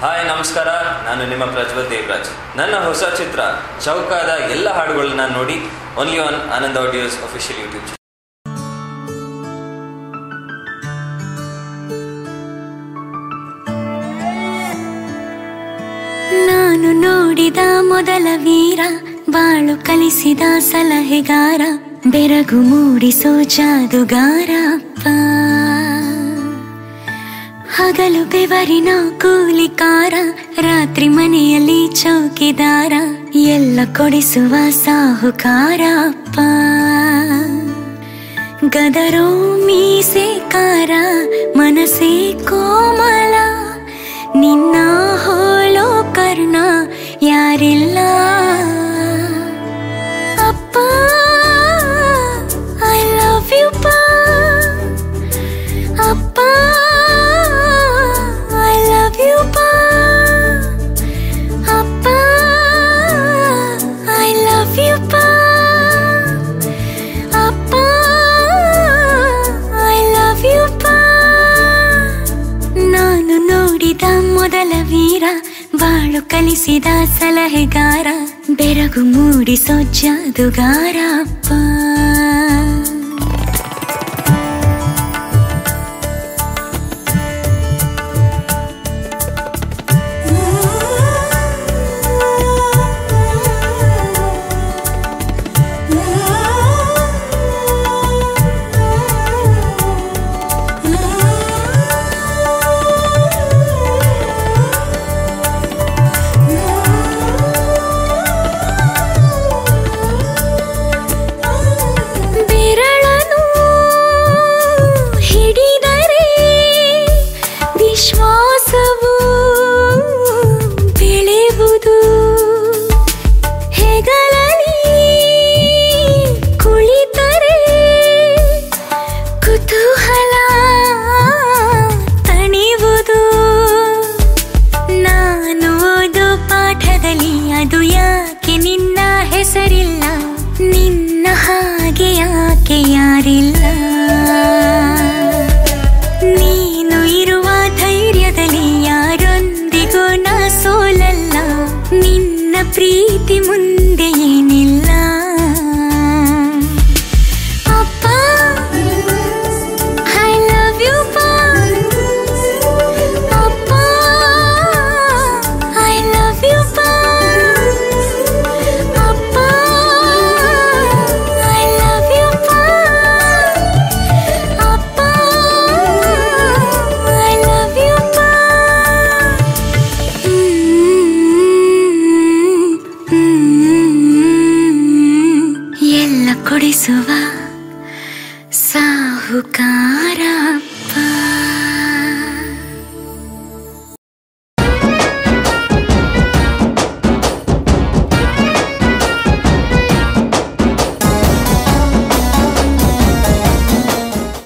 Hi ನಮಸ್ಕಾರ, ನಾನು ನಿಮ್ಮ ಪ್ರಜ್ವಲ್ ದೇವರಾಜ್. ನನ್ನ ಹೊಸ ಚಿತ್ರ ಚೌಕಾದ ಎಲ್ಲ ಹಾಡುಗಳನ್ನ ನೋಡಿ only on Anand audios official YouTube channel. ನಾನು ನೋಡಿದ ಮೊದಲ ವೀರ, ಬಾಳು ಕಲಿಸಿದ ಸಲಹೆಗಾರ, ಬೆರಗು ಮೂಡಿಸೋ ಜಾದುಗಾರ ಅಪ್ಪ. ಹಗಲು ಬೆವರಿನ ಕೂಲಿಕಾರ, ರಾತ್ರಿ ಮನೆಯಲ್ಲಿ ಚೌಕಿದಾರ, ಎಲ್ಲ ಕೊಡಿಸುವ ಸಾಹುಕಾರ ಅಪ್ಪ. ಗದರೋ ಮೀಸೆಕಾರ, ಮನಸ್ಸೇ ಕೋಮಲ, ನಿನ್ನ ಹೋಲೋ ಕರ್ಣ ಯಾರಿಲ್ಲ ಅಪ್ಪ. ಐ ಲವ್ ಯು ಪಾ ಅಪ್ಪ, ಐ ಲವ್ ಯು ಪಾ ಅಪ್ಪ, ಐ ಲವ್ ಯು ಪಾ ಅಪ್ಪ, ಐ ಲವ್ ಯು ಪಾ. ನಾನು ನೋಡಿದ ಮೊದಲ ವೀರ, ಬಾಳು ಕಲಿಸಿದ ಸಲಹೆಗಾರ, ಬೆರಗು ಮೂಡಿಸೋ ಜಾದುಗಾರ ಅಪ್ಪ. ವಿಶ್ವಾಸವು ಬೆಳೆಯುವುದು, ಹೆಗಲಲ್ಲಿ ಕುಳಿತರೆ ಕುತೂಹಲ ತಣಿವುದು. ನಾನು ಓದೋ ಪಾಠದಲ್ಲಿ ಅದು ಯಾಕೆ ನಿನ್ನ ಹೆಸರಿಲ್ಲ, ನಿನ್ನ ಹಾಗೆ ಯಾಕೆ ಯಾರಿಲ್ಲ. ನೀನು ಇರುವ ಧೈರ್ಯದಲ್ಲಿ ಯಾರೊಂದಿಗೂ ನಾ ಸೋಲಲ್ಲ, ನಿನ್ನ ಪ್ರೀತಿ ಮುಂದೆ ಏನಿಲ್ಲ ಅಪ್ಪ. ಐ ಲವ್ ಯು ಪಾ ಅಪ್ಪ, ಐ ಲವ್ ಯು ಪಾ ಅಪ್ಪ, ಐ ಲವ್ ಯು ಪಾ ಅಪ್ಪ, ಐ ಲವ್ ಯು ಪಾ. ಎಲ್ಲ ಕೊಡಿಸುವ ಸಾಹುಕಾರ